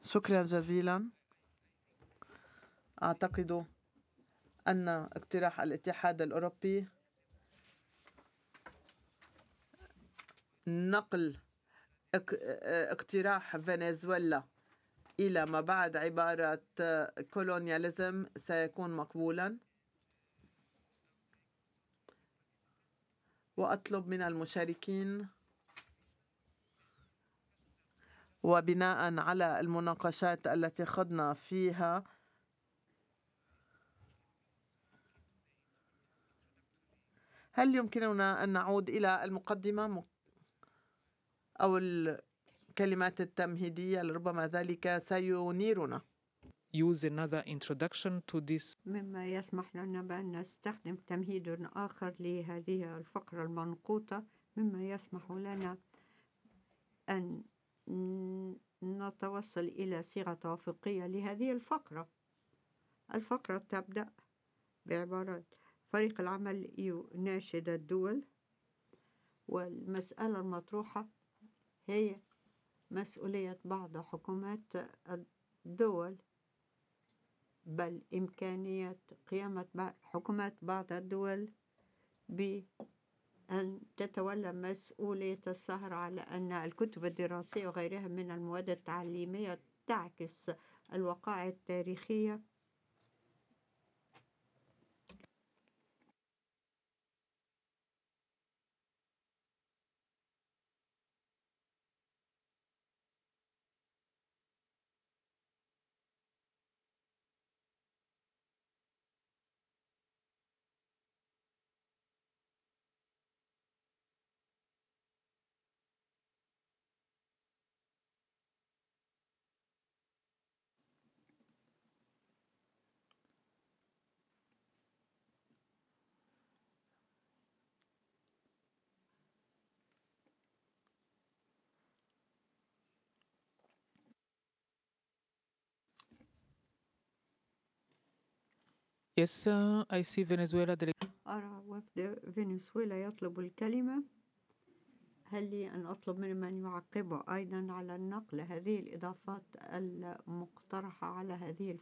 شكرا جزيلا. أعتقد أن اقتراح الاتحاد الأوروبي نقل اقتراح فنزويلا إلى ما بعد عبارة كولونياليزم سيكون مقبولا، وأطلب من المشاركين وبناء على المناقشات التي خضنا فيها هل يمكننا أن نعود إلى المقدمة أو الكلمات التمهيدية؟ لربما ذلك سينيرنا. Use another introduction to this. مما يسمح لنا بأن نستخدم تمهيد آخر لهذه الفقرة المنقوطة، مما يسمح لنا أن نتوصل إلى صيغة توافقية لهذه الفقرة. الفقرة تبدأ بعبارة: فريق العمل يناشد الدول، والمسألة المطروحة هي مسؤولية بعض حكومات الدول، بل إمكانية قيام حكومات بعض الدول بأن تتولى مسؤولية السهر على أن الكتب الدراسية وغيرها من المواد التعليمية تعكس الوقائع التاريخية. Yes, I see Venezuela. أرى وفد فنزويلا يطلب الكلمة. هل لي أن أطلب من يعقبه أيضا على النقل هذه الإضافات المقترحة على هذه